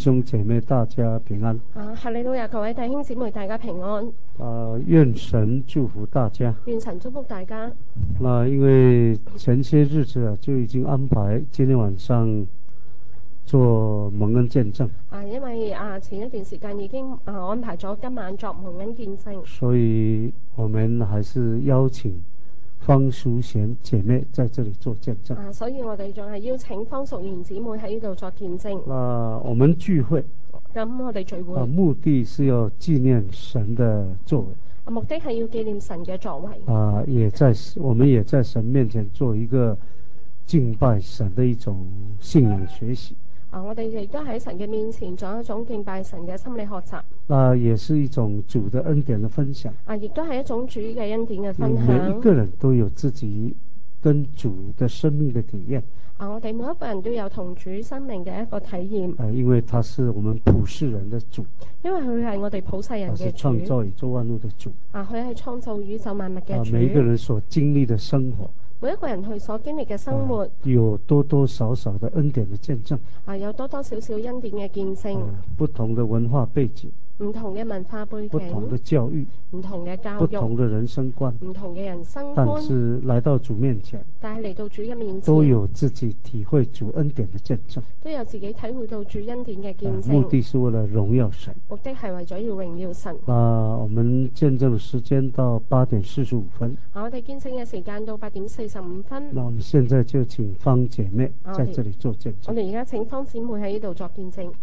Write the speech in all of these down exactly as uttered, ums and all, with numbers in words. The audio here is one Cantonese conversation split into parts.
兄姐妹大家平安。 啊，哈利路亞，各位弟兄姊妹大家平安。 啊，願神祝福大家。 願神祝福大家。 那因為前些日子啊，就已經安排今天晚上做蒙恩見證。 啊，因為啊前一段時間已經啊安排咗今晚作蒙恩見證， 所以我們還是邀請方淑賢姐妹在這裡做見證。 啊，所以我哋仲係邀請方淑賢姊妹喺呢度作見證。 那我們聚會， 咁我哋聚會， 啊，目的是要紀念神的作為。 啊，目的係要紀念神嘅作為。 啊，也在我們也在神面前做一個敬拜神的一種信仰學習。 啊，我哋亦都喺神嘅面前做一種敬拜神嘅心理學習。 啊，也是一種主的恩典的分享。 啊，亦都係一種主嘅恩典嘅分享。 每一個人都有自己跟主的生命的體驗。 啊，我哋每一個人都有同主生命嘅一個體驗。 啊，因為他是我們普世人的主。 因為佢係我哋普世人嘅主。 他是創造宇宙萬物的主。 啊，佢係創造宇宙萬物嘅主。 啊，每一個人所經歷的生活。 每一個人佢所經歷嘅生活， 啊，有多多少少的恩典的見證。 啊，有多多少少恩典嘅見證。 啊，不同的文化背景。 唔同嘅文化背景。 不同的教育。 唔同嘅教育。 不同的人生觀。 唔同嘅人生觀。 但是來到主面前。 但係嚟到主嘅面前。 都有自己體會主恩典的見證。 都有自己體會到主恩典嘅見證。 啊，目的是為了榮耀神。 目的係為咗要榮耀神。 啊，我們見證的時間到八點四十五分。 啊，我哋見證嘅時間到八點四十五分。 那我們現在就請方姐妹在這裡做見證。 我哋而家請方姊妹喺呢度作見證。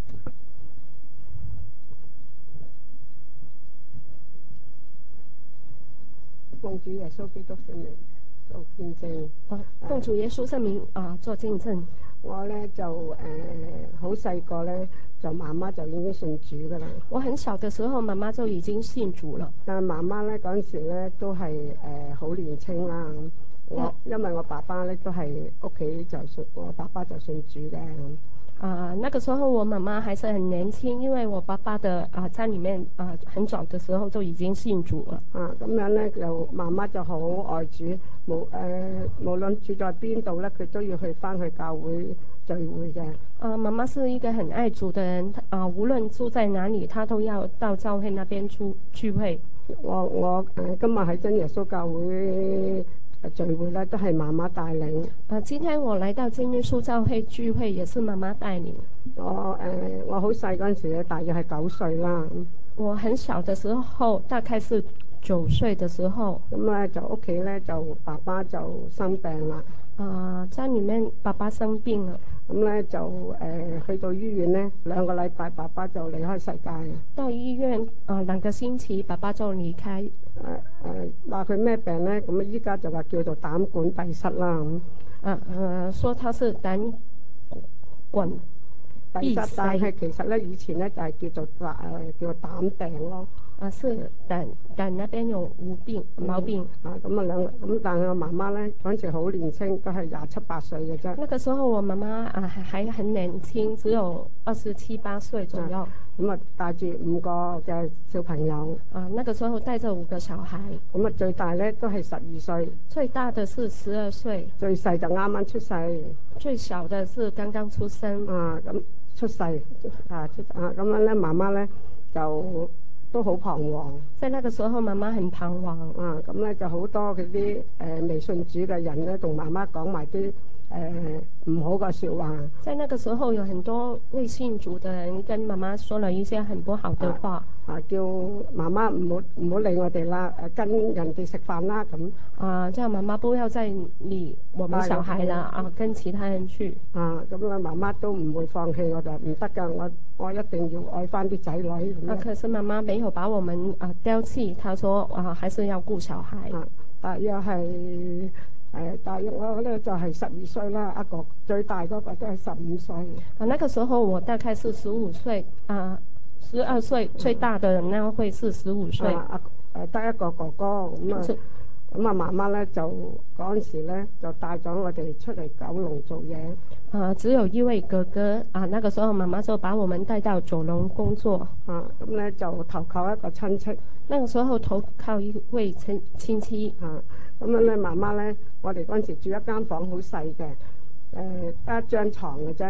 奉主耶穌基督聖名做見證。 奉主耶穌聖名啊，做見證。 我咧就誒好細個咧，就媽媽就已經信主噶啦。 我很小嘅時候，媽媽就已經信主了。 但係媽媽咧嗰陣時咧都係誒好年輕啦。我因為我爸爸咧都係屋企就信，我爸爸就信主嘅。 啊，那個時候我媽媽還是很年輕，因為我爸爸的啊在裡面啊很早的時候就已經信主了。 啊，咁樣咧就媽媽就好愛主，無誒、呃、無論住在邊度咧，佢都要去翻去教會聚會嘅。 啊，媽媽是一個很愛主的人，啊，無論住在哪裡，她都要到教會那邊去聚會。 我我誒、呃、今日喺真耶穌教會聚會咧都係媽媽帶領。 啊，今天我來到真耶穌教會聚會，也是媽媽帶領。 我誒、呃、我好細嗰陣時咧，大約係九歲啦。 我很小的時候，大概是九歲的時候。 咁咧就屋企咧就爸爸就生病啦。 啊，在裡面爸爸生病了。 咁咧就誒、呃、去到醫院咧，兩個禮拜爸爸就離開世界。 到醫院啊，兩個星期爸爸就離開。 誒誒話佢咩病咧？咁啊依家就話叫做膽管閉塞啦。咁啊誒，說他是膽管閉塞， 但係其實咧以前咧就係、是、叫做誒、呃、叫做膽病咯。 啊，是膽膽那邊有無病毛病。 嗯、啊咁啊兩咁，但係我媽媽咧嗰陣時好年輕，都係廿七八歲嘅啫。 那個時候我媽媽啊還很年輕，只有二十七八歲左右。 咁啊帶住五個嘅小朋友。 啊，那個時候帶着五個小孩。 咁啊最大咧都係十二歲。 最大的是十二歲。 最細就啱啱出世。 最小的是剛剛出生。 啊咁出世啊出啊咁樣咧，媽媽咧就都好彷徨。 在那個時候，媽媽很彷徨。 啊，咁咧就好多嗰啲誒未信主嘅人咧，同媽媽講埋啲誒唔好嘅説話。在那個時候，有很多未信主嘅人跟媽媽說了一些很不好的話。啊， 啊叫媽媽唔好唔好理我哋啦，誒跟人哋食飯啦咁。 啊，叫媽媽不要再理我們小孩啦，啊，跟其他人去。 啊，咁啊媽媽都唔會放棄，我就唔得㗎，我我一定要愛翻啲仔女。 啊，可是媽媽沒有把我們啊丟棄，她說啊，還是要顧小孩。 啊，大約係誒、呃，大約我咧就係十二歲啦，一個最大嗰個都係十五歲。 啊，那個時候我大概是十五歲，啊，十二歲，最大的人呢會是十五歲。 啊，誒得一個哥哥咁啊。咁啊，媽媽咧就嗰陣時咧就帶咗我哋出嚟九龍做嘢。 啊，只有一位哥哥啊，那個時候媽媽就把我們帶到九龍工作。 啊，咁咧就投靠一個親戚。 那個時候投靠一位親親戚。 啊，咁樣咧媽媽咧，我哋嗰陣時住一間房好細嘅，誒得一張床嘅啫。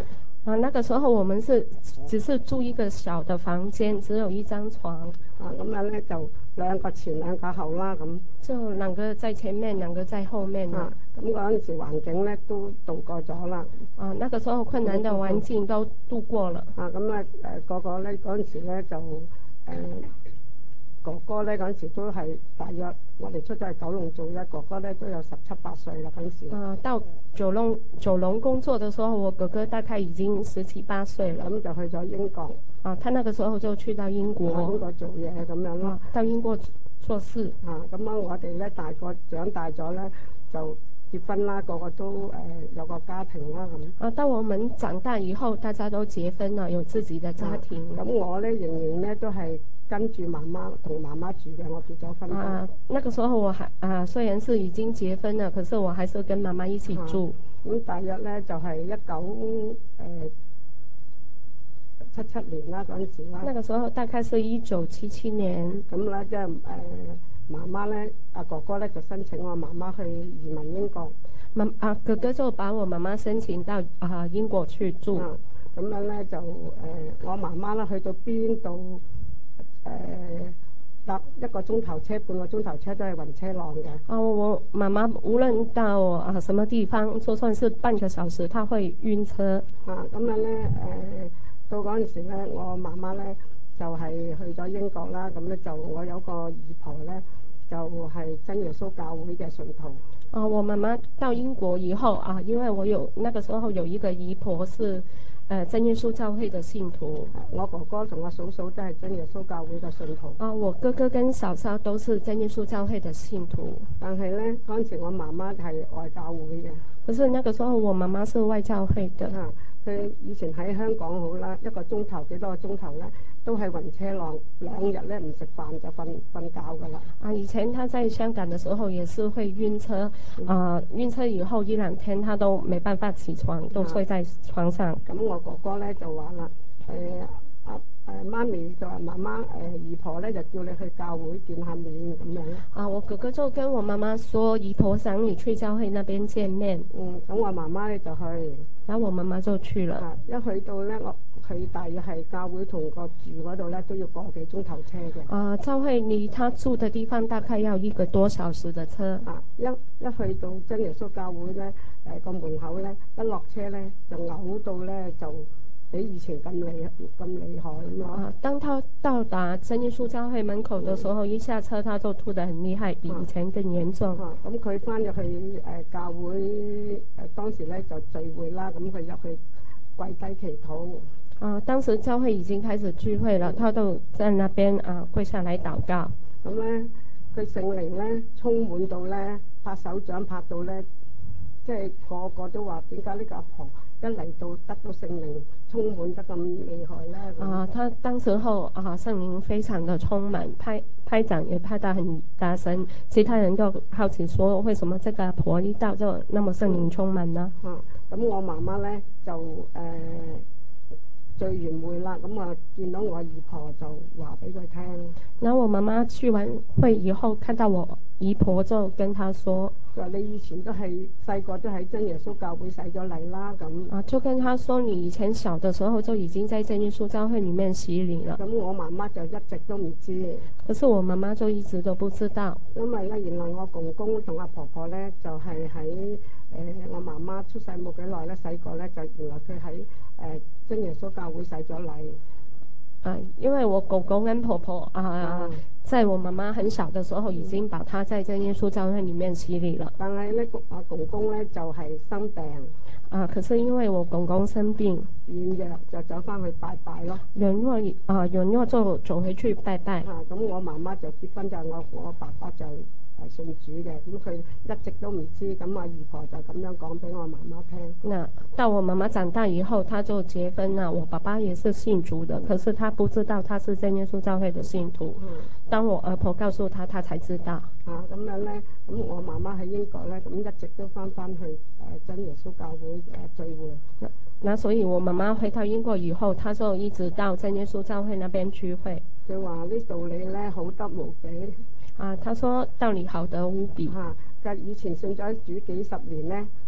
啊，那個時候我們是只是住一個小的房間，只有一張床。 啊，咁樣咧就兩個前兩個後啦咁。 就兩個在前面，兩個在後面啊，咁嗰陣時環境咧都度過咗啦。 啊，那個時候困難的環境都度過了。 啊，咁啊誒個個咧嗰陣時咧就誒、呃、哥哥咧嗰陣時都係大約我哋出咗去九龍做嘢，哥哥咧都有十七八歲啦嗰陣時。 啊，到九龍九龍工作的時候，我哥哥大概已經十七八歲了。 咁就去咗英國。 啊，他那個時候就去到英國。 英國做嘢咁樣咯。 到英國做事。 啊，咁啊我哋咧大個長大咗咧就結婚啦，個個都誒、呃、有個家庭啦咁。 啊，到我們長大以後，大家都結婚了，有自己的家庭。 咁、啊、我咧仍然咧都係跟住媽媽同媽媽住嘅，我結咗婚。 啊，那個時候我還啊雖然是已經結婚了，可是我還是跟媽媽一起住。 咁、啊、大約咧就係一九誒七七年啦嗰陣時啦。 那個時候大概是一九七七年。 咁咧即係誒媽媽咧，阿哥哥咧就申請我媽媽去移民英國。 媽啊哥哥就把我媽媽申請到啊英國去住。 啊，咁樣咧就誒、呃、我媽媽咧去到邊度誒搭一個鐘頭車，半個鐘頭車都係暈車浪嘅。 啊，我媽媽無論到啊什麼地方，就算是半個小時，她會暈車。 啊，咁樣咧誒、呃、到嗰陣時咧，我媽媽咧就係、是、去咗英國啦。咁咧就我有個姨婆咧，就係、是、真耶穌教會嘅信徒。 啊，我媽媽到英國以後啊，因為我有那個時候有一個姨婆是，誒、呃、真耶穌教會的信徒。 我哥哥同我嫂嫂都係真耶穌教會嘅信徒。 啊，我哥哥跟嫂嫂都是真耶穌教會的信徒。 但係咧嗰陣時我媽媽係外教會嘅。 可是那個時候我媽媽是外教會的。 啊，佢以前喺香港好啦，一個鐘頭幾多個鐘頭咧，都係暈車浪，兩日咧唔食飯就瞓瞓覺㗎啦。 啊，以前他在香港的時候也是會暈車，啊、呃，暈車以後一兩天他都沒辦法起床，都睡在床上。 咁、啊、我哥哥咧就話啦，誒阿誒媽咪就話媽媽誒、呃、姨婆咧就叫你去教會見下面咁樣。 啊，我哥哥就跟我媽媽說，姨婆想你去教會那邊見面。 嗯，咁我媽媽咧就去。 然後我媽媽就去了。 啊，一去到咧，我佢大約係教會同個住嗰度咧，都要個幾鐘頭車嘅。啊， 教會離他住的地方大概要一個多小時的車。 啊，一一去到真耶穌教會咧，誒、呃、個門口咧，一落車咧就嘔到咧就比以前咁厲咁厲害咁咯。啊， 當他到達真耶穌教會門口的時候，嗯、一下車他就吐得很厲害，比以前更嚴重。 啊，咁佢翻入去誒、呃、教會誒、呃、當時咧就聚會啦，咁佢入去跪低祈禱。 啊，當時教會已經開始聚會了，他都在那邊啊跪下來禱告。 咁咧，佢聖靈咧充滿到咧，拍手掌拍到咧，即係個個都話點解呢個阿婆一嚟到得到聖靈充滿得咁厲害咧？啊， 他當時候啊聖靈非常的充滿，拍拍掌也拍得很大聲，其他人都好奇說，為什麼這個阿婆一到就那麼聖靈充滿呢？ 啊，咁我媽媽咧就誒。呃聚完會啦，咁啊見到我姨婆就話俾佢聽。 然後我媽媽去完會以後，看到我姨婆就跟她說： 話你以前都係細個都喺真耶穌教會洗咗禮啦，咁。 啊，就跟她說你以前小的時候就已經在真耶穌教會裡面洗禮了。 咁我媽媽就一直都唔知。 可是我媽媽就一直都不知道。 因為咧，原來我公公同阿婆婆咧就係喺誒我媽媽出世冇幾耐咧，細個咧就原來佢喺誒真耶穌教會洗咗禮。 啊，因為我公公跟婆婆啊，嗯、在我媽媽很小的時候已經把她在真耶穌教會裡面洗禮了。但係咧，阿公公咧就係、是、生病。啊，可是因為我公公生病，軟弱就走翻去拜拜咯。軟弱啊，軟弱就走回去拜拜。啊，咁我媽媽就結婚就我我爸爸就係信主嘅，咁佢一直都唔知，咁我姨婆就咁樣講俾我媽媽聽。那到我媽媽長大以後，她就結婚啦。我爸爸也是信主的，可是他不知道他是真耶穌教會的信徒。嗯。當我外婆告訴他，他才知道。啊，咁樣咧，咁我媽媽喺英國咧，咁一直都翻翻去誒真耶穌教會誒聚會。那所以我媽媽回到英國以後，她就一直到真耶穌教會那邊聚會。佢話呢道理咧好得無比。啊，他說道理好得無比。嚇、啊，佢以前信咗主幾十年咧，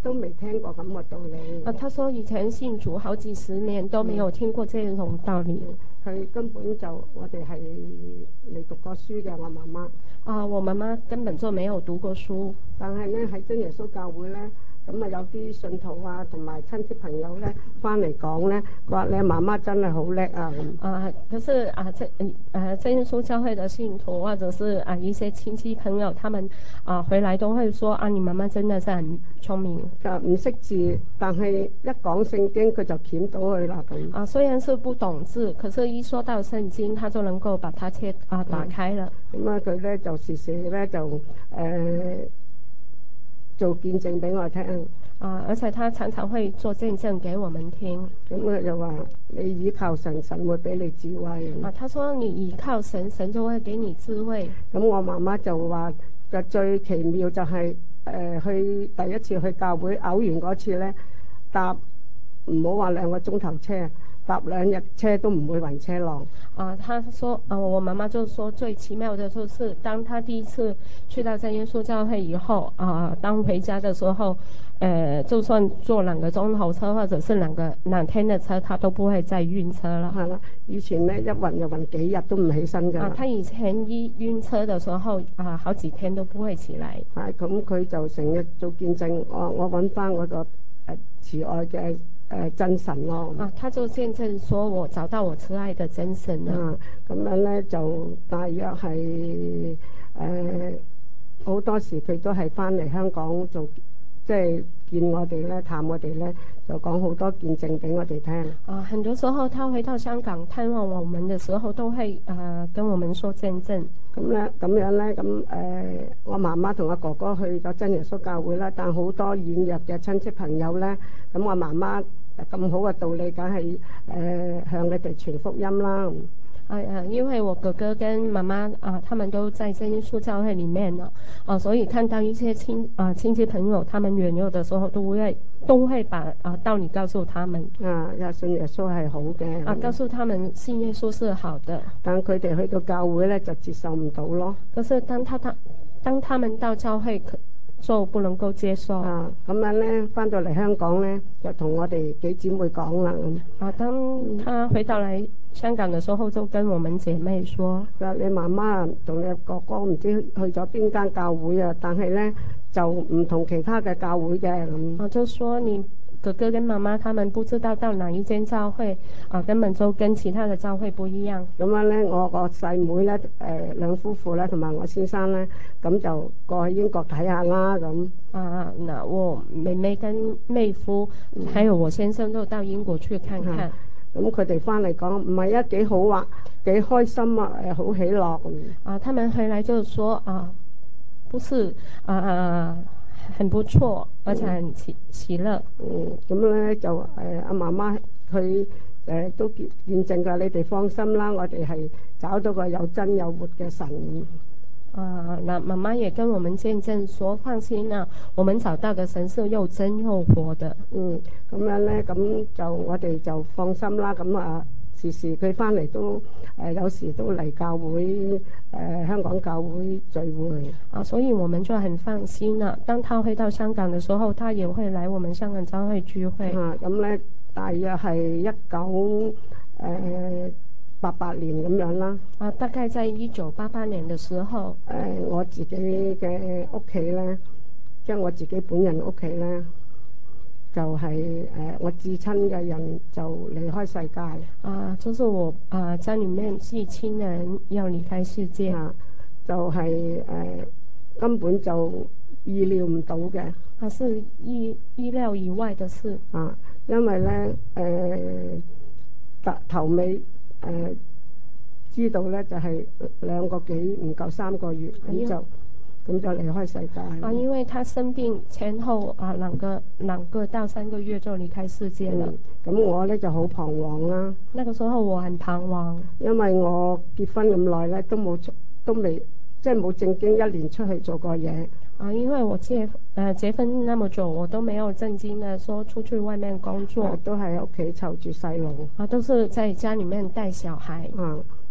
都未聽過咁嘅道理。 啊，他說以前信主好幾十年都沒有聽過這種道理。 佢根本就我哋係未讀過書嘅，我媽媽。 啊，我媽媽根本就沒有讀過書。 但係咧喺真耶穌教會咧。咁啊，有啲信徒啊，同埋親戚朋友咧，翻嚟講咧，佢話你媽媽真係好叻啊咁。啊， 可是啊，真誒真耶穌教會的信徒，或者是啊一些親戚朋友，他們啊回來都會說啊，你媽媽真的是很聰明。 就唔識字，但係一講聖經佢就鉗到去啦咁。 啊，雖然是不懂字，可是一說到聖經，他就能夠把它切啊打開了。 咁啊，佢咧就時時咧就誒。呃做見證俾我聽啊，而且他常常會做見證給我們聽。 咁佢就話你依靠神，神會俾你智慧。 啊，他說你依靠神，神就會給你智慧。 咁我媽媽就話就最奇妙就係、是、誒、呃、去第一次去教會嘔完嗰次咧，搭唔好話兩個鐘頭車，搭兩日車都唔會暈車浪。 啊，他說啊，我媽媽就說最奇妙的就是當他第一次去到真耶穌教會以後啊，當回家的時候，呃，就算坐兩個鐘頭車或者是兩個兩天的車，他都不會再暈車了。 係啦，以前咧一暈就暈幾日都唔起身㗎。 啊，他以前一暈車的時候啊，好幾天都不會起來。 係咁，佢就成日做見證，我我揾翻我個誒慈愛嘅。誒、呃、真神咯， 啊，他就見證說我找到我慈愛的真神啦。 啊，咁樣咧就大約係誒好多時佢都係翻嚟香港做，即係見我哋咧，探我哋咧，就講好多見證俾我哋聽。 啊，很多時候他回到香港探望我們嘅時候，都會啊跟我們說見證。 咁咧，咁樣咧，咁誒、呃，我媽媽同阿哥哥去咗真耶穌教會啦，但好多軟弱嘅親戚朋友咧，咁我媽媽。咁好嘅道理，梗係誒向你哋傳福音啦。 啊啊，因為我哥哥跟媽媽啊，他們都在真耶穌教會裡面啦，啊，所以看到一些親啊親戚朋友，他們軟弱的時候，都會都會把啊道理告訴他們。 啊，信耶穌係好嘅。 啊，告訴他們信耶穌是好的。 但佢哋去到教會咧，就接受唔到咯。 可是當他他當他們到教會就不能夠接受啊，咁樣咧，翻到嚟香港咧，就同我哋幾姊妹講啦咁。 啊，當他回到嚟香港嘅時候，就跟我們姐妹說： 佢話你媽媽同你哥哥唔知去咗邊間教會啊，但係咧就唔同其他嘅教會嘅咁。 啊，就說你哥哥跟媽媽他們不知道到哪一間教會，啊，根本就跟其他嘅教會不一樣。 咁樣咧，我個細妹咧，誒、呃、兩夫婦咧，同埋我先生咧，咁就過去英國睇下啦咁。啊， 那我妹妹跟妹夫，嗯、還有我先生都到英國去看看。 咁佢哋翻嚟講，唔係啊，幾好啊，幾開心啊，誒好喜樂。 啊，他們回來就說啊，不是啊啊。很不錯，而且很喜喜樂。 嗯，咁咧就誒阿媽媽佢誒都見見證㗎，你哋放心啦，我哋係找到個有真有活嘅神。 啊，那媽媽也跟我們見證說，放心啦，我們找到嘅神是又真又活的。嗯， 咁樣咧，咁就我哋就放心啦。咁啊，時時佢翻嚟都誒、呃、有時都嚟教會誒、呃、香港教會聚會。 啊，所以我們就很放心啦。當他回到香港嘅時候，他也會來我們香港教會聚會。 啊，咁咧大約係一九誒八八年咁樣啦。 啊，大概在一九八八年嘅時候。 誒、呃，我自己嘅屋企咧，即係我自己本人屋企咧。就係、是、誒、呃、我至親嘅人就離開世界啊，就是我啊家裏面至親人要離開世界啊， 就係、是、誒、呃、根本就意料唔到嘅， 啊是意意料以外嘅事啊，因為咧誒頭尾誒、呃、知道咧就係、是、兩個幾唔夠三個月咁就。咁就離開世界啊！ 因為他生病前後啊兩個兩個到三個月就離開世界了。咁、 嗯、我咧就好彷徨啦。 那個時候我很彷徨， 因為我結婚咁耐咧都冇出都未即係冇正經一年出去做過嘢。 啊，因為我結誒、呃、結婚那麼久，我都沒有正經的說出去外面工作， 啊、都喺屋企湊住細路。 啊，都是在家裡面帶小孩。 啊，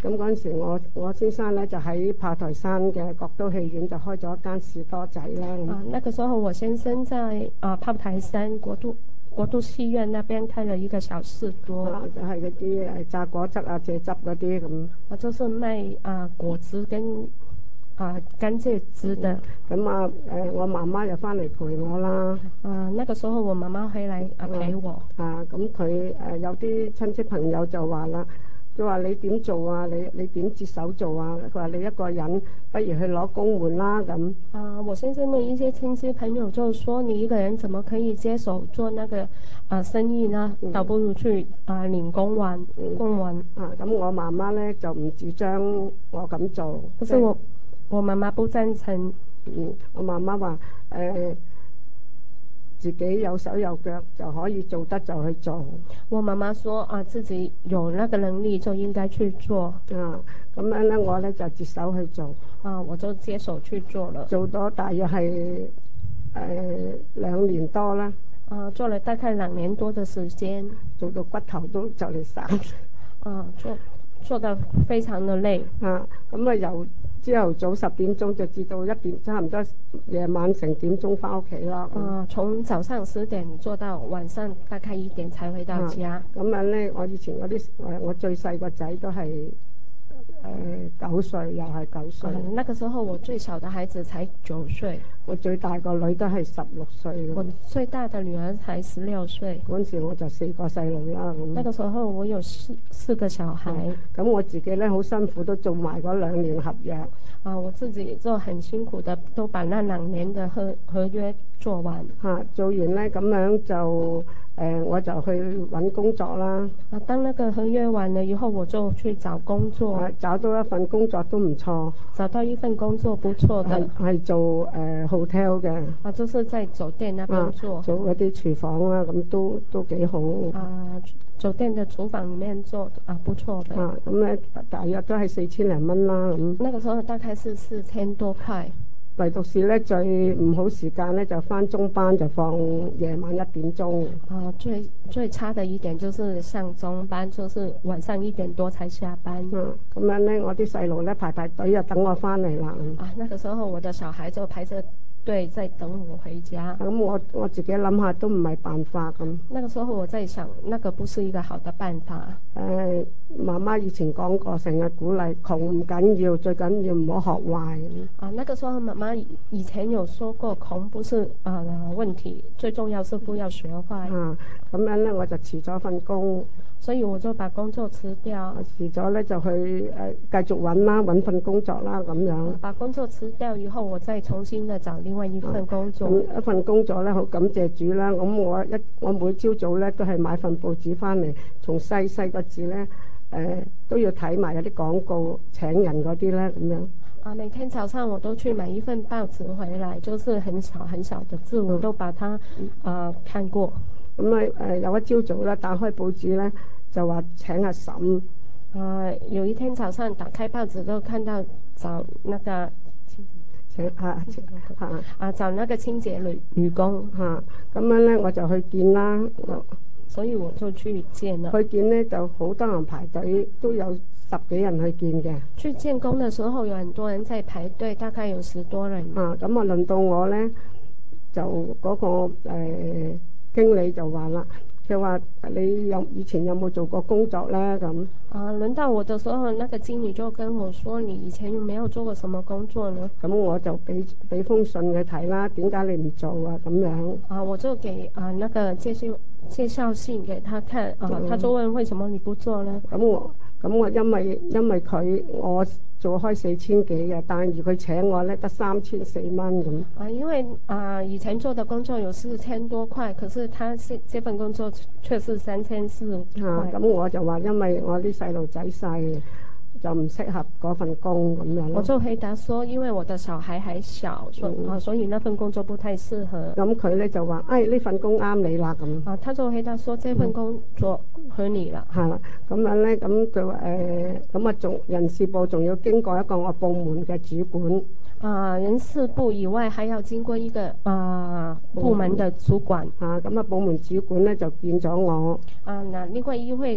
咁嗰陣時我我先生咧就喺炮台山嘅國都戲院就開咗一間士多仔啦。 啊，那個時候我先生在啊炮台山國都國都戲院那邊開了一個小士多。 啊，就係嗰啲誒榨果汁啊、蔗汁嗰啲咁。 啊，就是賣啊果汁跟啊甘蔗汁的。 咁啊誒，我媽媽又翻嚟陪我啦。 啊，那個時候我媽媽回來啊陪我。 啊，咁佢誒有啲親戚朋友就話啦。佢話你點做啊？你你點接手做啊？佢話你一個人不如去攞公援啦咁。 啊，我先生的一些親戚朋友就說你一個人怎麼可以接手做那個啊生意呢？嗯、倒不如去啊領公援，公援。啊， 咁我媽媽咧就唔主張我咁做。 可是我我媽媽不贊成。 嗯，我媽媽話誒。呃自己有手有腳就可以做得就去做。 我媽媽說啊，自己有那個能力就應該去做。啊， 咁樣咧我咧就接手去做。 啊，我就接手去做了。做咗大約係誒兩年多啦。 啊，做了大概兩年多的時間。 做到骨頭都就嚟散。 啊，做做得非常的累。啊， 咁啊由朝頭早十點鐘就至到一點，差唔多夜晚成點鐘翻屋企啦。 啊，從早上十點做到晚上大概一點才回到家。 咁樣咧，我以前嗰啲誒，我最細個仔都係誒九歲，又係九歲。 嗯，那個時候我最小的孩子才九歲。 我最大個女都係十六歲。 我最大的女兒才十六歲。 嗰陣時我就四個細路啦。咁那個時候我有四四個小孩。 咁、嗯、我自己咧好辛苦，都做埋嗰兩年合約。 啊，我自己就很辛苦的都把那兩年的合合約做完。嚇、啊， 做完咧咁樣就誒、呃，我就去揾工作啦。 啊，當那個合約完了以後，我就去找工作。 啊，找到一份工作都唔錯。 找到一份工作不錯的。 係做誒、呃、hotel 嘅。 啊，就是在酒店那邊做。 啊、做嗰啲廚房啦，咁都都幾好。 啊，酒店的廚房裡面做啊，不錯的。 啊，咁咧大約都係四千零蚊啦，咁。 那個時候大概是四千多塊。 唯獨是咧最唔好時間咧就返中班，就放夜晚一點鐘。 啊，最最差的一點就是上中班，就是晚上一點多才下班。 嗯，咁樣咧我啲細路咧排排隊啊等我返嚟啦。 啊，那個時候我的小孩就排着隊在等我回家。 咁我我自己諗下都唔係辦法咁。 那個時候我在想，那個不是一個好的辦法。 誒，媽媽以前講過，成日鼓勵窮唔緊要，最緊要唔好學壞。 啊，那個時候媽媽以前有說過，窮不是啊問題，最重要是不要學壞。 啊，咁樣咧我就辭咗份工。 所以我就把工作辭掉。 辭咗咧就去誒繼續揾啦，揾份工作啦咁樣。 把工作辭掉以後，我再重新的找另外一份工作。 咁、啊、一份工作咧，好感謝主啦。咁我一我每朝早咧都係買份報紙翻嚟，從細細個字咧誒、呃、都要睇埋有啲廣告請人嗰啲咧咁樣。 啊，每天早上我都去買一份報紙回來，就是很小很小的字，我都把它啊、呃、看過。 咁啊誒有一朝早咧打開報紙咧就話請阿嬸。 啊，有一天早上打開報紙就看到找那個請啊啊啊找那個清潔女女工嚇，咁樣咧我就去見啦。 所以我就去見了。 去見咧就好多人排隊，都有十幾人去見嘅。 去見工的時候有很多人在排隊，大概有十多人。 啊，咁啊輪到我咧，就嗰、那個誒、呃、經理就話啦，佢話你有以前有冇做過工作咧咁？ 啊，輪到我的時候，那個經理就跟我說：你以前有沒有做過什麼工作呢？ 咁我就俾俾封信佢睇啦，點解你唔做啊？咁樣。啊， 我就給啊那個介紹介紹信給他看，啊，嗯、他就問為什麼你不做呢？ 咁我咁我因為因為佢我做開四千幾嘅，但係佢請我咧得三千四蚊咁。啊， 因為啊以前做的工作有四千多塊，可是他是這份工作卻是三千四。啊， 咁我就話因為我啲細路仔細，就唔適合嗰份工咁樣。 我就回答說，因為我的小孩還小，所、嗯、啊所以那份工作不太適合。 咁佢咧就話，誒呢份工啱你啦咁。 啊，他就回答說，這份工作合你啦。係啦、 嗯，咁樣咧，咁佢話誒，咁啊仲人事部仲要經過一個我部門嘅主管。 啊，人事部以外還要經過一個啊部門的主管。 啊，咁啊部門主管咧就見咗我。 啊，那另外一位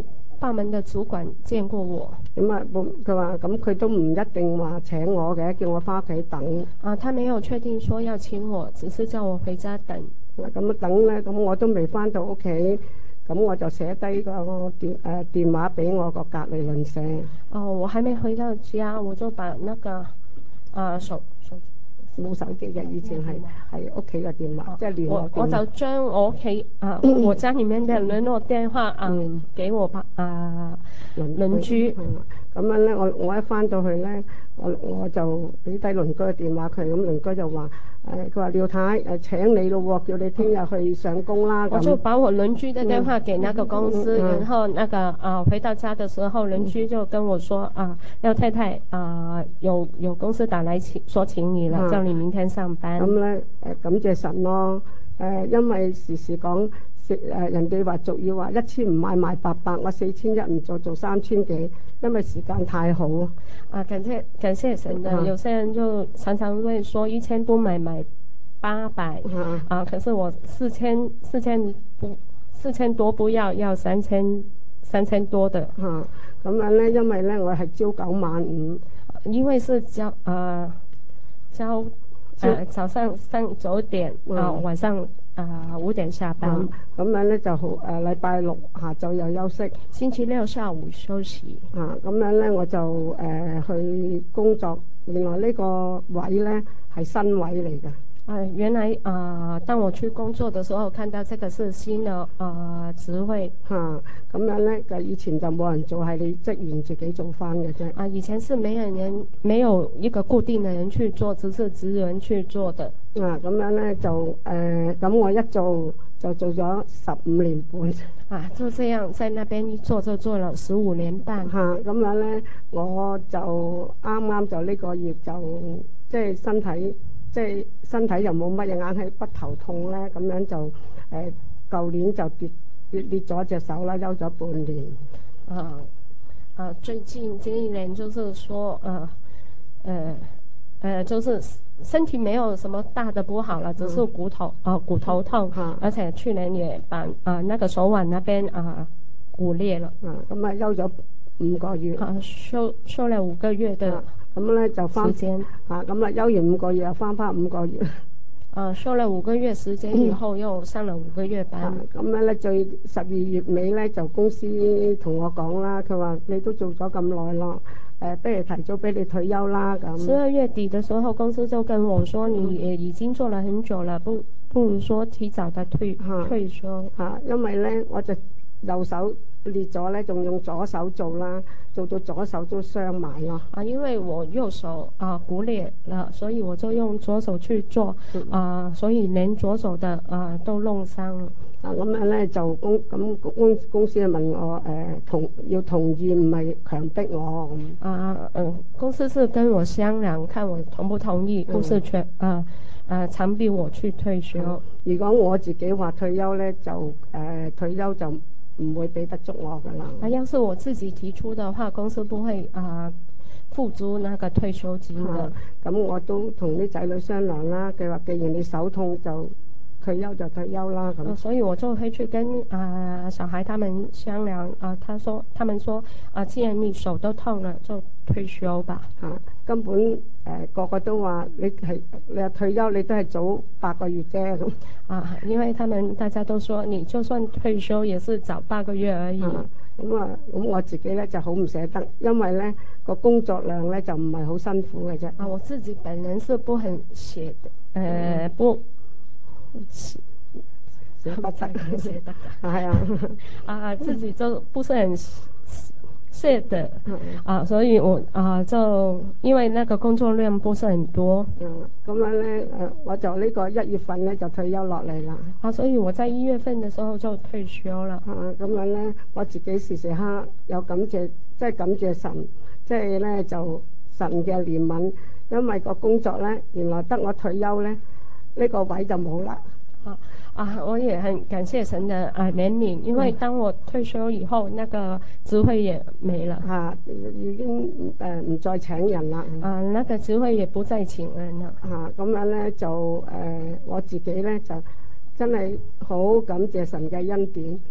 部門的主管見過我。 咁啊，佢話咁佢都唔一定話請我嘅，叫我翻屋企等。 啊，他沒有確定說要請我，只是叫我回家等。 咁等咧，咁我都未翻到屋企，咁我就寫低個電誒、呃、電話俾我個隔離鄰舍。 哦，我還沒回到家，我就把那個啊手手冇手機嘅，以前係係屋企嘅電話，即係聯絡電話。 我我就將我屋企啊，我家裡面嘅聯絡電話啊， 嗯、 給我吧啊鄰鄰居。咁、 嗯、樣咧，我我一翻到去咧，我我就俾低鄰居嘅電話佢，咁鄰居就話誒，佢話廖太誒請你咯喎，叫你聽日去上工啦。 我就把我鄰居的電話給那個公司，嗯、然後那個啊回到家的時候，鄰居就跟我說啊，廖太太啊，有有公司打來請說請你了，嗯、叫你明天上班。咁咧誒感謝神咯，誒、呃、因為時時講誒人哋話俗語話一千唔買賣八百，我四千一唔做做三千幾，因為時間太好。啊，感謝感謝神的，嗯、有些人就常常會說一千不買買八百，嗯、啊，可是我四千四千不四千多不要，要三千三千多的。嗯，咁樣咧，因為咧我係朝九晚五，因為是朝啊朝誒早上上九點啊、嗯、晚上啊五點下班。咁、嗯、樣咧就好誒，禮、呃、拜六下晝又休息，星期六下午休息。啊，咁樣咧我就誒、呃、去工作。另外呢個位咧係新位嚟嘅。啊，原來啊、呃，當我去工作的時候，看到這個是新的啊、呃、職位。嚇、啊，咁樣咧就以前就冇人做，係你職員自己做翻嘅啫。啊，以前是沒有人，沒有一個固定的人去做，只是職員去做的。啊，咁樣咧就誒，咁、呃、我一做就做咗十五年半。啊，就這樣在那邊一做就做了十五年半。嚇、啊，咁樣咧我就啱啱就呢個月就即係身體。即係身體又冇乜嘢，硬係不頭痛咧，咁樣就誒舊、呃、年就跌跌裂咗隻手啦，休咗半年。啊啊，最近這一年就是說，呃呃呃，就是身體沒有什麼大的不好了，只是骨頭啊、呃、骨頭痛，嗯、而且去年也把啊、呃、那個手腕那邊啊、呃、骨裂了。啊，咁啊休咗五個月。啊，休休了五個月的。咁咧就翻啊，咁啦，休完五個月又翻翻五個月。啊，休了五個月時間以後又上了五個月班。咁樣咧，最十二月尾咧就公司同我講啦，佢話你都做咗咁耐咯，誒、呃，不如提早俾你退休啦咁。十二月底嘅時候，公司就跟我說，你已經做了很久了，不不如說提早的退、啊、退休。嚇、啊，因為咧我就右手裂咗咧，仲用左手做啦。做到左手都傷埋咯。啊，因為我右手啊骨裂了，所以我就用左手去做，嗯、啊，所以連左手的啊都弄傷了。啊，咁樣咧就公咁公公司問我誒、呃、同要同意，唔係強迫我咁。啊，嗯，公司是跟我商量，看我同不同意，不是全啊啊強逼我去退休。嗯、如果我自己話退休咧，就誒、呃、退休就。唔會俾得足我噶啦。啊，要是我自己提出的話，公司不會啊付足那個退休金的。咁、啊、我都同啲仔女商量啦，佢話既然你手痛就退休就退休啦咁、啊。所以我就會去跟啊小孩他們商量啊，他說他們說啊，既然你手都痛了，就退休吧。嚇、啊，根本誒、呃、個個都話你係你話退休你都係早八個月啫咁。啊，因為他們大家都說你就算退休也是早八個月而已。咁啊，咁、啊、我自己咧就好唔捨得，因為咧個工作量咧就唔係好辛苦嘅啫。啊，我自己本人是不很捨得，誒、呃、不捨捨不得，捨得㗎。係啊，啊自己就不是很捨得，啊，所以我啊就因為那個工作量不是很多，嗯，咁樣咧誒，我就呢個一月份咧就退休落嚟啦。啊，所以我在一月份嘅時候就退休了。啊，咁樣咧我自己時時刻有感謝，即係感謝神，即係咧就神嘅憐憫，因為個工作咧原來得我退休咧，呢個位就冇啦。啊啊！我也很感謝神的啊憐憫，因為當我退休以後，那個職位也沒了。啊，已經誒唔再請人啦。啊，那個職位也不再請人啦。啊，咁樣咧就誒、呃、我自己咧就真係好感謝神嘅恩典。我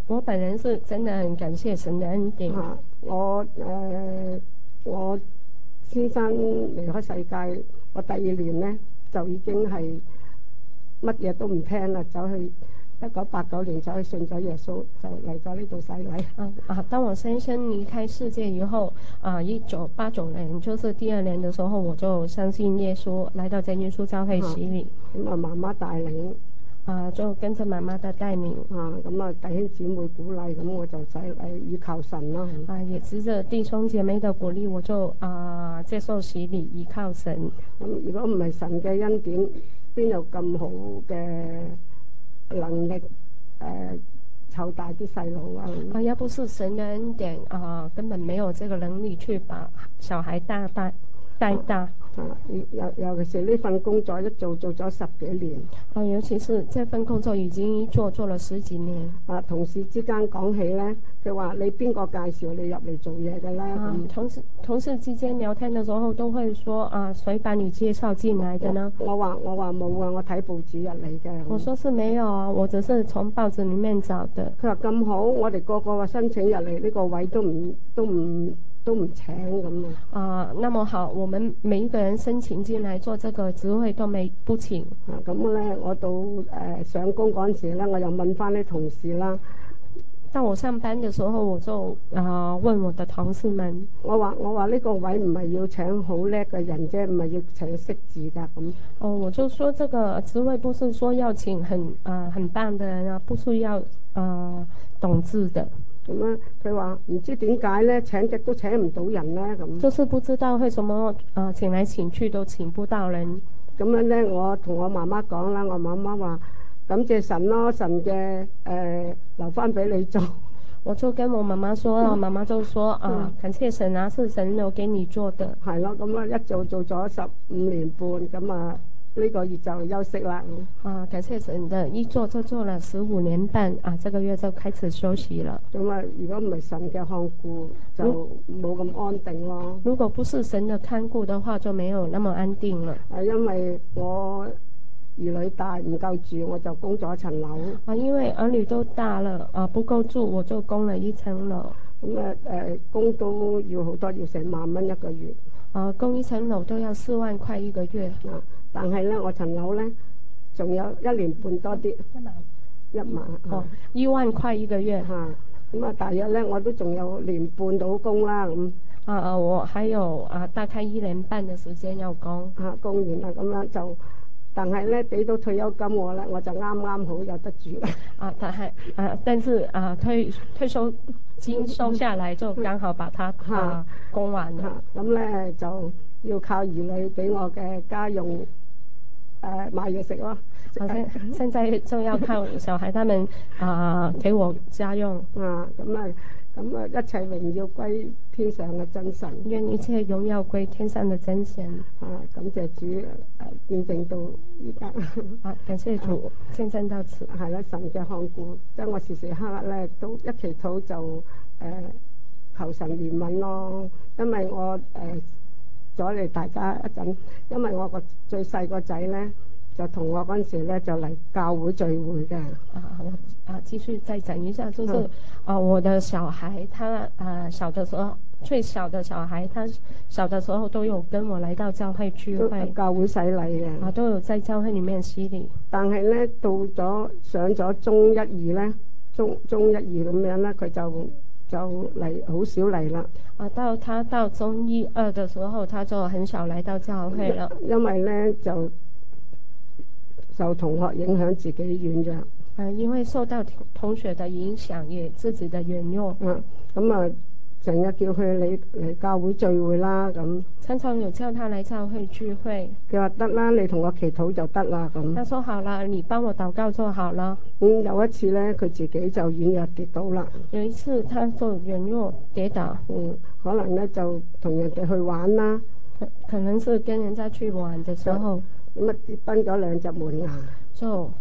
我本人是真的很感謝神的恩典。 啊，我誒、呃、我先生離開世界，我第二年咧就已經係乜嘢都唔聽啦，走去一九八九年走去信咗耶穌，就嚟咗呢度洗禮。 啊啊！當我先生離開世界以後，啊，一九八九年就是第二年的時候，我就相信耶穌，來到真耶穌教會洗禮。 咁啊，媽媽帶領。 啊，就跟着媽媽的帶領啊，咁啊弟兄姊妹鼓勵，咁我就洗禮依靠神啦。 啊，也藉着弟兄姐妹的鼓勵，我就啊接受洗禮，依靠神。 咁如果唔係神嘅恩典，邊有咁好嘅能力誒湊大啲細路啊？ 啊，要不是神的恩典啊，根本沒有這個能力去把小孩大帶帶大。 啊，尤尤其是呢份工作一做做咗十幾年。 啊，尤其是這份工作已經做做了十幾年。啊， 同事之間講起咧，佢話你邊個介紹你入嚟做嘢嘅咧？ 啊，同事同事之間聊天嘅時候都會說啊，誰把你介紹進來的呢？ 我話我話冇啊，我睇報紙入嚟嘅。 我說是沒有啊，我只是從報紙裡面找的。 佢話咁好，我哋個個話申請入嚟呢個位都唔都唔。都唔請咁啊！ 啊，那麼好，我們每一個人申請進來做這個職位都沒不請。 啊，咁咧，我到誒、呃、上工嗰陣時咧，我又問翻啲同事啦。 當我上班嘅時候，我就啊、呃、問我的同事們， 我話我話呢個位唔係要請好叻嘅人啫，唔係要請識字㗎咁。 哦，我就說這個職位不是說要請很啊、呃、很棒的人啊，不需要啊、呃、懂字的。 咁啊，佢話唔知點解咧，請極都請唔到人咧咁。 就是不知道為什麼啊、呃、請來請去都請不到人。 咁樣咧，我同我媽媽講啦，我媽媽話感謝神咯，神嘅誒、呃、留翻俾你做。 我就跟我媽媽說，我媽媽就說啊，感謝神啊，是神留給你做的。 係咯，咁啊一做做咗十五年半，咁啊呢個月就休息啦。 啊，感謝神的，一做就做了十五年半，啊，這個月就開始休息了。 咁啊，如果唔係神嘅看顧，就冇咁安定咯。 如果不是神的看顧的話，就沒有那麼安定了。 啊，因為我兒女大唔夠住，我就供咗一層樓。 啊，因為兒女都大了，啊不夠住，我就供了一層樓。 咁啊誒，供都要好多，要成萬蚊一個月。 啊，供一層樓都要四萬塊一個月。 啊，但係咧，我層樓咧仲有一年半多啲。一萬。一萬。 哦，一萬塊一個月。 嚇，咁啊，大約咧我都仲有年半到供啦咁。 啊啊，我還有啊大概一年半嘅時間要供。啊， 供完啦，咁樣就。但係咧，俾到退休金我咧，我就啱啱好有得住啦。啊， 但係啊，但是啊，退退休金收下來就剛好把它啊供完了。 咁咧就要靠兒女俾我嘅家用誒、呃、買嘢食咯。 好、啊，現現在就要靠小孩他們啊給我家用。啊， 咁啊。咁啊，一切榮耀歸天上嘅真神， 願一切榮耀歸天上嘅真神。 啊，感謝主誒見證到依家。 啊，感謝主見證到此。 係啦，神嘅看顧，即係我時時刻刻咧都一祈禱就誒、呃、求神憐憫咯，因為我誒、呃、阻嚟大家一陣，因為我個最細個仔咧。就同我嗰陣時咧就嚟教會聚會嘅。 啊，我啊繼續再講一下，就是、嗯、啊我的小孩，他啊小的時候，最小的小孩，他小的時候都有跟我來到教會聚會， 教會洗禮嘅。啊， 都有在教會裡面洗禮。 但係咧到咗上咗中一二咧，中中一二咁樣咧，佢就就嚟好少嚟啦。 啊，到他到中一二的時候，他就很少來到教會了。 因為咧就。受同學影響，自己軟弱。 啊，因為受到同學的影響，也自己的軟弱。嗯， 咁啊，成日叫佢嚟嚟教會聚會啦，咁。 常常有叫他嚟教會聚會。 佢話得啦，你同我祈禱就得啦，咁。 他說好啦，你幫我禱告就好了。 咁、嗯、有一次咧，佢自己就軟弱跌倒啦。 有一次，他就軟弱跌倒。嗯， 可能咧就同人哋去玩啦。 可可能是跟人家去玩嘅時候。 咁啊跌崩咗兩隻門牙， 就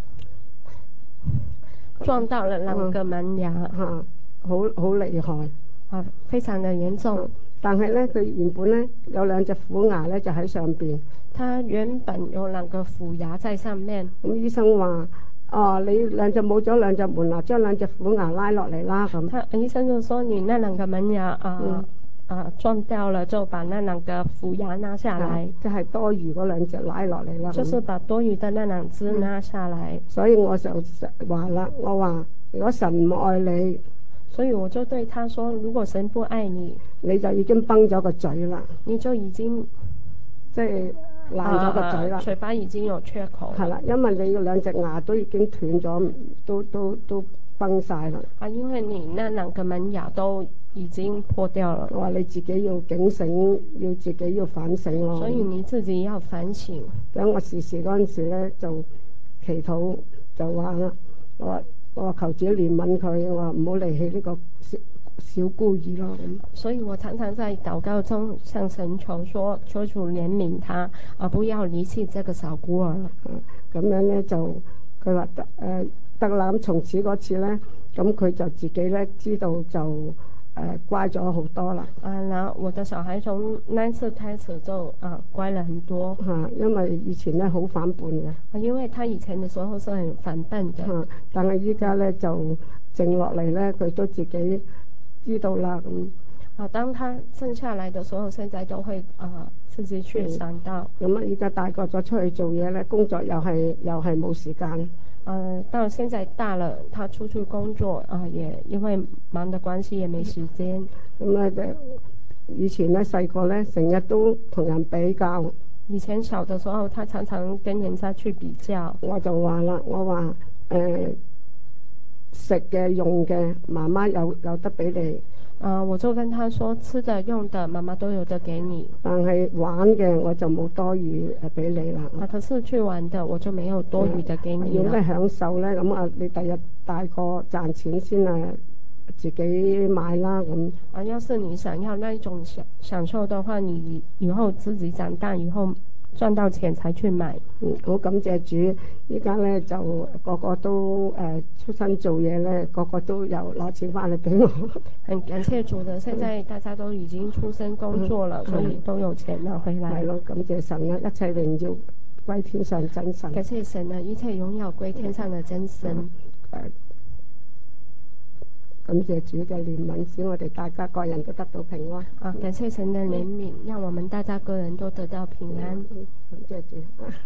撞到了兩個門牙，吓、 嗯，好好厲害， 啊，非常的嚴重。嗯、 但係咧，佢原本咧有兩隻虎牙咧就喺上邊。 他原本有兩個虎牙在上面。 咁醫生話，誒、 哦，你兩隻冇咗兩隻門牙，將兩隻虎牙拉落嚟啦咁。 他醫生就說你那兩個門牙啊、嗯、啊撞掉了，就把那兩個虎牙拿下來。 即係多餘嗰兩隻拉落嚟啦。 就是把多餘的那兩隻拿下來。嗯、 所以我就話啦，我話如果神唔愛你， 所以我就對他說，如果神不愛你， 你就已經崩咗個嘴啦。 你就已經即係。爛咗個嘴啦， 嘴巴已經有缺口。 係啦，因為你兩隻牙都已經斷咗，都都都崩晒啦。啊，因為你那兩個門牙都已經破掉了。我話你自己要警醒，要自己要反省咯。所以你自己要反省。咁我時時嗰陣時咧就祈禱就話啦，我話我話求主憐憫佢，我話唔好離棄呢個小孤兒咯。所以我常常在禱告中向神求說，求主憐憫他，啊不要離棄這個小孤兒。咁樣咧就佢話得誒得啦。咁從此嗰次咧，咁佢就自己咧知道就誒、呃、乖咗好多啦。啊，然後我的小孩從那次開始就啊乖了很多。嚇、啊，因為以前咧好反叛嘅。啊，因為他以前嘅時候是很反叛嘅。嚇、啊，但係依家咧就靜落嚟咧，佢都自己知道啦咁。啊，當他剩下來的時候，現在都會啊自己去想到。咁啊，而家大個咗出去做嘢咧，工作又係又係冇時間。嗯，到現在大了，他出去工作啊，也因為忙的關係，也沒時間。咁咧就以前咧細個咧，成日都同人比較。以前小的時候，他常常跟人家去比較。我就話啦，我話誒。食嘅用嘅，媽媽有有得俾你。啊，我就跟他說，吃的用的，媽媽都有得給你。但係玩嘅我就冇多餘誒俾你啦。啊，可是去玩的我就沒有多餘的給你。要咩享受咧？咁啊，你第日大個賺錢先啊，自己買啦咁。啊，要是你想要那一種享享受的話，你以後自己長大以後賺到錢才去買。嗯，好感謝主，依家咧就個個都誒、呃、出身做嘢咧，個個都有攞錢翻嚟俾我。很感謝主的，現在大家都已經出身工作了，嗯、所以都有錢拿回來。係咯，感謝神啦，一切榮耀歸天上真神。感謝神啊，一切榮耀歸天上的真神。誒、嗯，感謝主嘅憐憫，使我哋大家個人都得到平安。啊，感謝神的憐憫，讓我們大家個人都得到平安。嗯、感謝主。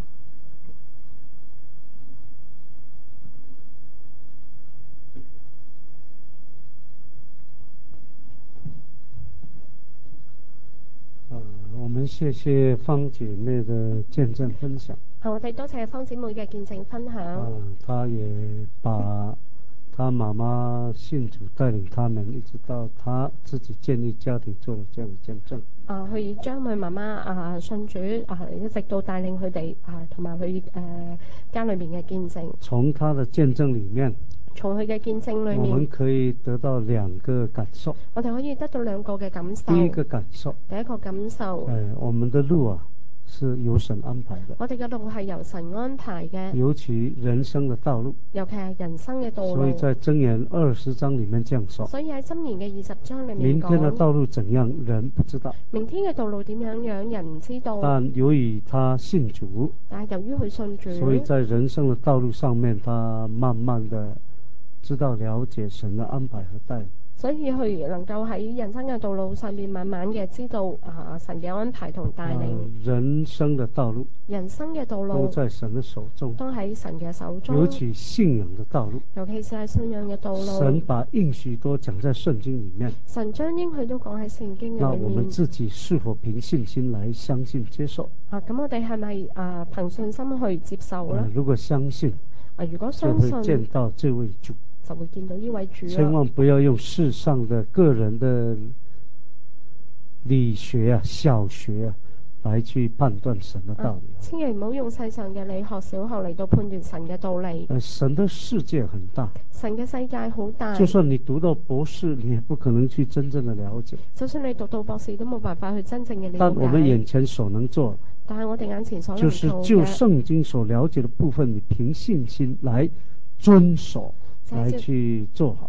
啊，我們謝謝方姐妹的見證分享。 好，我哋多謝方姐妹嘅見證分享。 啊，她也把她媽媽信主，帶領他們一直到她自己建立家庭，做了這樣的見證。 啊，佢將佢媽媽啊信主啊，一直到帶領佢哋啊，同埋佢誒家裏面嘅見證。 從她的見證裡面。 從佢嘅見證裏面， 我們可以得到兩個感受。 我哋可以得到兩個嘅感受。 第一個感受， 第一個感受， 誒，我們的路啊，是由神安排的。 我哋嘅路係由神安排嘅。 尤其人生的道路， 尤其係人生嘅道路。 所以在箴言二十章裡面這樣說。 所以喺箴言嘅二十章裡面講， 明天的道路怎樣，人不知道。 明天嘅道路點樣樣，人唔知道。 但由於他信主， 但係由於佢信主， 所以在人生的道路上面，他慢慢的知道了解神的安排和帶領。 所以佢能夠喺人生嘅道路上面慢慢嘅知道啊神嘅安排同帶領、啊。 人生嘅道路， 人生嘅道路都在神嘅手中， 都喺神嘅手中。 尤其信仰嘅道路， 尤其是係信仰嘅道路。 神把應許都講在聖經裡面。 神將應許都講喺聖經嘅裡面。 那我們自己是否憑信心來相信接受？ 啊，咁我哋係咪啊憑信心去接受咧、啊？ 如果相信， 啊，如果相信， 就會見到這位主。 就會見到呢位主。 千萬不要用世上的個人的理學啊、小學啊來去判斷神的道理。啊、千祈唔好用世上嘅理學、小學嚟到判斷神嘅道理。呃，神的世界很大。 神嘅世界好大。 就算你讀到博士，你也不可能去真正的了解。 就算你讀到博士，都冇辦法去真正嘅了解。 但我們眼前所能做， 但係我哋眼前所能做嘅， 就是就聖經所了解的部分，你憑信心來遵守。來去做好，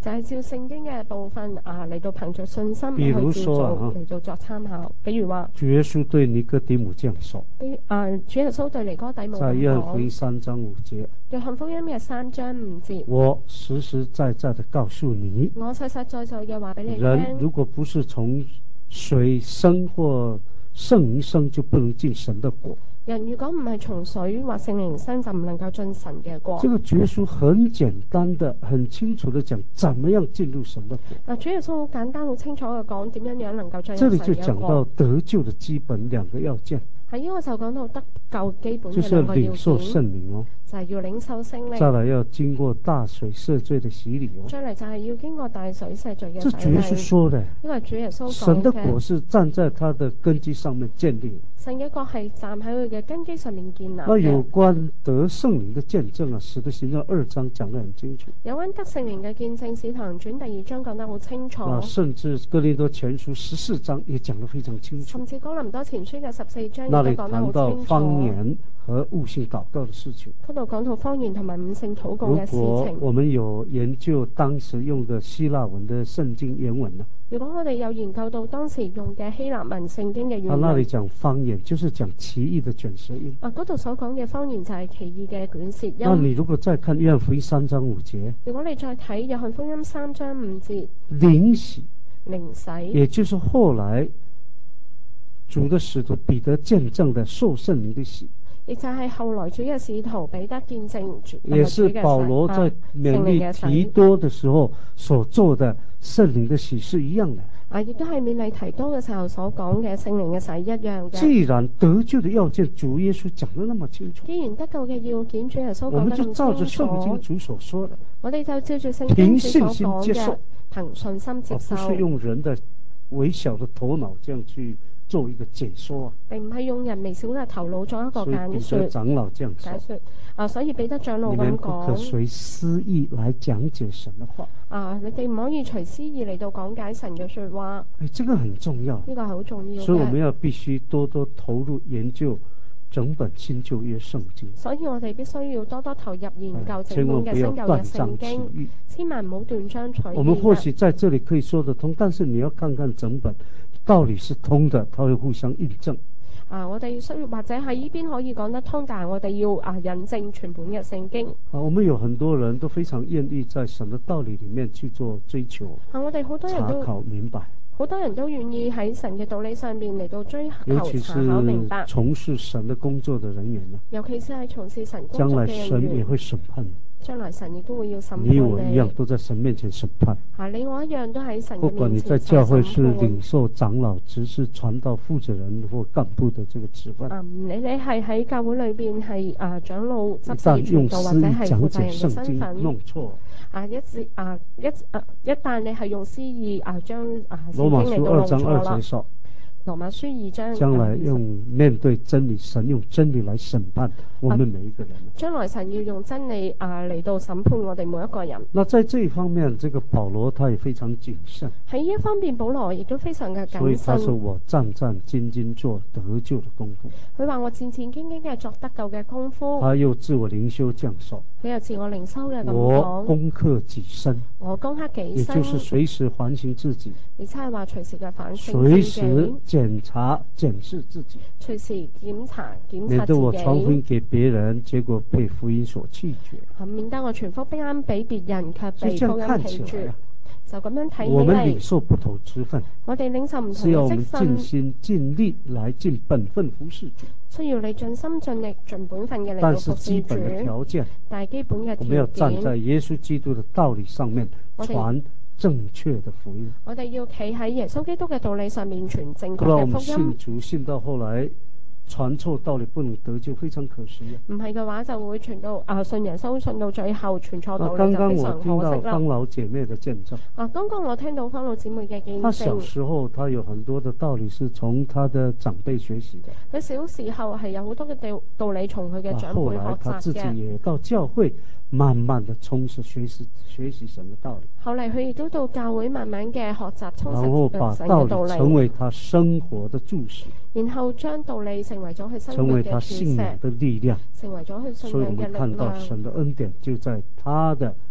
就係照聖經嘅部分啊嚟到憑着信心去照做嚟做作參考。比如話， 主耶穌對尼哥底母這樣說。 啊，主耶穌對尼哥底母在約翰福音三章五節。 約翰福音嘅三章五節。 我實實在在的告訴你， 我實實在在嘅話俾你聽。 人如果不是從水生或聖靈生，就不能進神的國。 人如果唔係從水或聖靈生，就唔能夠進神嘅國。 這個主耶穌很簡單的、很清楚的講，怎麼樣進入神的國。 啊，主耶穌好簡單、好清楚嘅講，點樣樣能夠進入神嘅國。 這裡就講到得救的基本兩個要件。 喺呢個就講到得救基本嘅兩個要件。 就是要領受聖靈哦。 就係、是、要領受聖靈。 再來要經過大水赦罪的洗禮哦。 再嚟就係要經過大水赦罪嘅洗禮。 這主耶穌說的。 因為主耶穌講嘅。 神的國是站在他的根基上面建立。 神嘅國係站喺佢嘅根基上面建立。 那有關得聖靈的見證啊，使徒行傳二章講得很清楚。 有關得聖靈嘅見證，使徒行傳第二章講得好清楚。 啊，甚至哥林多前書十四章也講得非常清楚。 甚至哥林多前書嘅十四章亦都講得好清楚。那裡談到方言和悟性禱告的事情。 嗰度講到方言同埋悟性禱告嘅事情。 如果我們有研究當時用的希臘文的聖經原文呢？ 如果我哋有研究到當時用嘅希臘文聖經嘅原文， 啊，那裡講方言就是講奇異的捲舌音。 啊，嗰度所講嘅方言就係奇異嘅捲舌音。 那你如果再看約翰福音三章五節， 如果你再睇約翰福音三章五節， 靈洗， 靈洗， 也就是後來主的使徒彼得見證的受聖靈的洗。 亦就係後來主嘅使徒彼得見證主， 也是保羅在勉勵提多的時候所做的聖靈的洗是一樣的。 啊，亦都係勉勵提多嘅時候所講嘅聖靈嘅洗一樣嘅。 既然得救的要件主耶穌講得那麼清楚， 既然得救嘅要件主耶穌講得咁清楚， 我們就照着聖經主所說的， 我哋就照住聖經主所講嘅，憑信心接受， 不是用人的微小的頭腦這樣去做一個解說， 並唔係用人微小嘅頭腦做一個簡說。 所以彼得長老這樣解說啊，所以彼得長老咁講， 你們不可隨私意來講解神的話。 啊，你哋唔可以隨私意嚟到講解神嘅說話。 誒，這個很重要。 呢個係好重要嘅。 所以我們要必須多多投入研究整本新舊約聖經。 所以我哋必須要多多投入研究整本嘅新舊嘅聖經，千萬唔好斷章取義。 我們或許在這裡可以說得通，但是你要看看整本。道理是通的，它會互相印證。 啊，我哋需要或者喺呢邊可以講得通，但係我哋要啊引證全本嘅聖經。 啊，我們有很多人都非常願意在神的道理裡面去做追求。 啊，我哋好多人都查考明白。 好多人都願意喺神嘅道理上面嚟到追求查考明白。 尤其是從事神的工作的人員呢？ 尤其是係從事神工作嘅人員。 將來神也會審判。 將來神亦都會要審判你。 你我一樣都在神面前審判。 啊，你我一樣都喺神嘅面前。 不管你在教會是領受長老、執事、傳道負責人或幹部的這個職分。啊， 唔理你係喺教會裏邊係啊長老、執事、傳道或者係負責人嘅身份。 弄錯。 啊一節啊一啊一旦你係用私意啊將啊聖經嚟到弄錯啦。羅馬書二章， 將來用面對真理，神用真理來審判我們每一個人。 將來神要用真理啊嚟到審判我哋每一個人。 那在這一方面，這個保羅他也非常謹慎。 喺呢一方面，保羅亦都非常嘅謹慎。 所以他說我戰戰兢兢做得救的功夫。 佢話我戰戰兢兢嘅作得救嘅功夫。 他又自我靈修這樣說。佢又自我靈修嘅咁講。 我攻克己身。 我攻克己身。 也就是隨時反省自己。 亦即係話隨時嘅反省隨時檢查檢視自己， 隨時檢查檢查自己。 免得我傳福音給別人，結果被福音所棄絕。 免得我傳福音俾別人，卻被福音棄絕。就咁樣睇起嚟， 我們領受不同職分， 我哋領受唔同嘅職分， 是要我們盡心盡力來盡本分服侍主。 需要你盡心盡力盡本分嘅嚟到服侍主。 但是基本嘅條件， 但係基本嘅條件， 我們要站在耶穌基督的道理上面傳正確的福音。 我哋要企喺耶穌基督嘅道理上面傳正確嘅福音。 不然我們信主信到後來傳錯道理不能得救，非常可惜啊！ 唔係嘅話就會傳到啊信耶穌信到最後傳錯道理， 剛剛就非常可惜啦。 我聽到方老姐妹的見證。啊， 剛剛我聽到方老姐妹嘅見證。她小時候，她有很多的道理是從她的長輩學習的。 佢小時候係有好多嘅道道理從佢嘅長輩學習嘅。後來她自己也到教會，慢慢的充實學習學習神的道理。 後嚟佢亦都到教會慢慢嘅學習充實神嘅道理。 然後把道理成為他生活的注釋。 然後將道理成為咗佢生活嘅注釋。 成為他信仰的力量。 成為咗佢信仰嘅力量。 所以我們看到神的恩典就在他的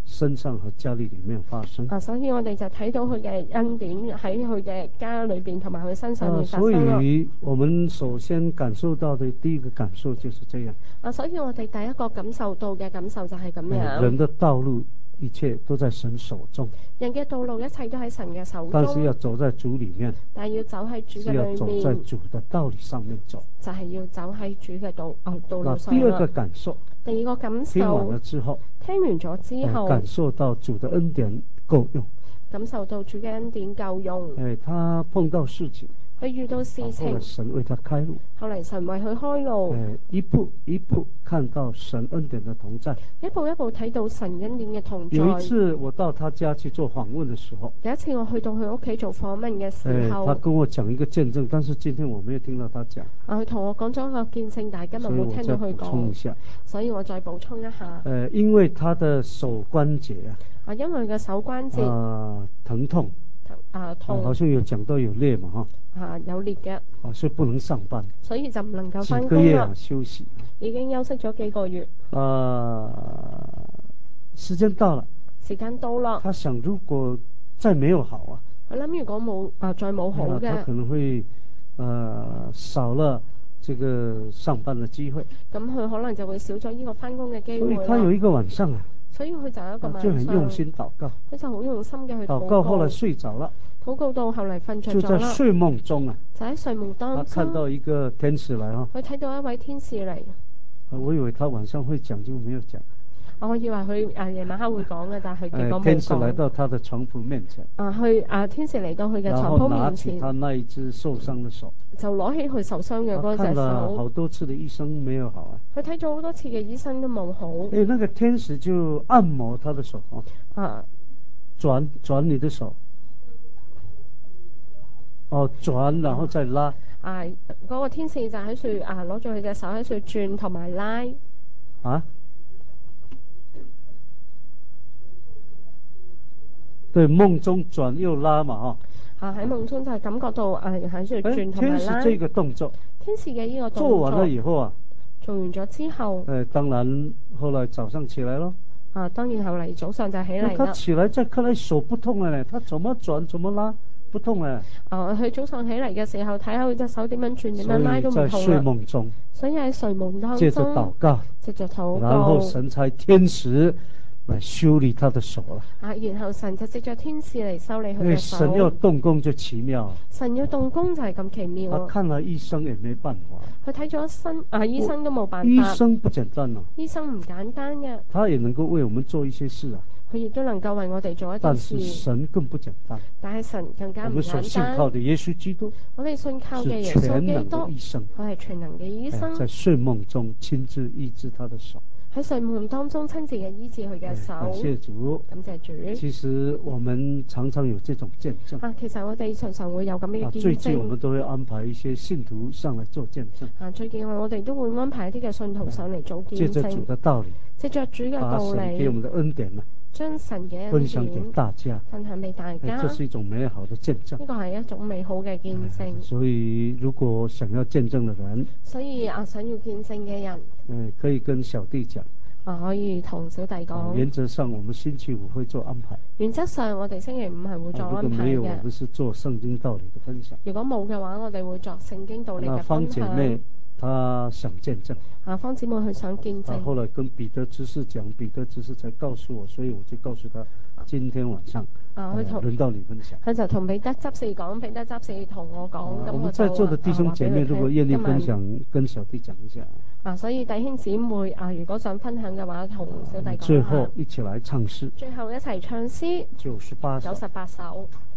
身上和家裏裏面發生。 啊，所以我哋就睇到佢嘅恩典喺佢嘅家裏邊同埋佢身上面發生咯。 啊，所以我們首先感受到的第一個感受就是這樣。 啊，所以我哋第一個感受到嘅感受就係咁樣。 人的道路一切都在神手中。 人嘅道路一切都喺神嘅手中。 但是要走在主裏面。 但係要走喺主嘅裏面。 是要走在主的道理上面走。 就係要走喺主嘅道哦道路上。 第二個感受。 第二個感受。 聽完了之後。 聽完咗之後。 感受到主的恩典夠用。 感受到主嘅恩典夠用。 誒，他碰到事情。 佢遇到事情。 後來神為他開路。 後來神為佢開路。 誒，一步一步看到神恩典的同在。 一步一步睇到神恩典嘅同在。 有一次我到他家去做訪問的時候。 有一次我去到佢屋企做訪問嘅時候。 他跟我講一個見證，但是今天我沒有聽到他講。 啊，佢同我講咗一個見證，但係今日冇聽到佢講。所以我再補充一下。所以我再補充一下。 誒，因為他的手關節啊。 啊，因為佢嘅手關節。 啊，疼痛。 啊，痛。 啊，好像有講到有裂嘛，哈。 啊，有裂嘅。 啊，所以不能上班。 所以就唔能夠翻工啦。 幾個月啊，休息。 已經休息咗幾個月。 啊，時間到了。 時間到啦。 他想如果再沒有好啊。 我諗如果冇啊，再冇好嘅。 他可能會，呃，少了這個上班的機會。 咁佢可能就會少咗呢個翻工嘅機會。 所以他有一個晚上啊。 所以佢就有一個晚上。 就很用心禱告。 佢就好用心嘅去禱告。 禱告後來睡着了。 禱告到後嚟瞓着咗啦。 就在睡夢中啊。 就喺睡夢當中。 他看到一個天使來啊。 佢睇到一位天使嚟。 我以為他晚上會講，就沒有講。 我以為佢誒夜晚黑會講嘅，但係結果冇講。 天使來到他的床鋪面前。 啊，去啊！天使嚟到佢嘅床鋪面前。 然後拿起他那一隻受傷的手。 就攞起佢受傷嘅嗰隻手。 看了好多次的醫生沒有好啊。 佢睇咗好多次嘅醫生都冇好。 誒，那個天使就按摩他的手啊。 啊。 轉轉你的手。哦，轉然後再拉。 啊，嗰、那個天使就喺度啊，攞住佢隻手喺度轉同埋拉。 啊？對，夢中轉又拉嘛，嗬。 啊，喺夢中就係感覺到啊喺度轉同埋拉。 天使這個動作。 天使嘅呢個動作。 做完了以後啊。 做完咗之後。 誒，當然後來早上起來咯。 啊，當然後嚟早上就起嚟啦。 他起來再看來手不痛了咧，他怎麼轉怎麼拉不痛咧。 啊，佢早上起嚟嘅時候睇下佢隻手點樣轉點樣拉都唔痛啦。 在睡夢中。 所以喺睡夢當中。 借着禱告。 借着禱告。 然後神差天使來修理他的手啦。 啊，然後神就藉着天使嚟修理佢嘅手。 神要動工就奇妙。 神要動工就係咁奇妙。 他看了醫生也沒辦法。 佢睇咗醫啊，醫生都冇辦法。 醫生不簡單啊。 醫生唔簡單嘅。 他也能夠為我們做一些事啊。 佢亦都能夠為我哋做一啲事。 但是神更不簡單。 但係神更加唔簡單。 我們所信靠的耶穌基督。 我哋信靠嘅耶穌基督。是全能的醫生。 佢係全能嘅醫生。 在睡夢中親自醫治他的手。 喺睡夢當中親自嘅醫治佢嘅手。 感謝主。 感謝主。 其實我們常常有這種見證。 啊，其實我哋常常會有咁嘅見證。 最近我們都會安排一些信徒上來做見證。 啊，最近我哋都會安排一啲嘅信徒上嚟做見證。 借着主的道理。 借着主嘅道理。 把神給我們的恩典啊。 將神嘅恩典分享給大家。 分享俾大家。 這是一種美好的見證。 呢個係一種美好嘅見證。 所以如果想要見證的人。 所以啊，想要見證嘅人。 誒，可以跟小弟講。 啊，可以同小弟講。 原則上，我們星期五會做安排。 原則上，我哋星期五係會做安排嘅。如果沒有，我們是做聖經道理的分享。 如果冇嘅話，我哋會作聖經道理嘅分享。 方姐妹，她想見證。 啊，方姊妹佢想見證。 啊，後來跟彼得執事講，彼得執事才告訴我，所以我就告訴他，今天晚上。啊，佢同輪到你分享。佢就同彼得執事講，彼得執事同我講，咁、啊、我就。我們在座的弟兄姐妹，如果願意分享，跟小弟講一下。啊，所以弟兄姊妹啊，如果想分享嘅話，同小弟講。最後一起來唱詩。最後一齊唱詩。九十八首。九十八首。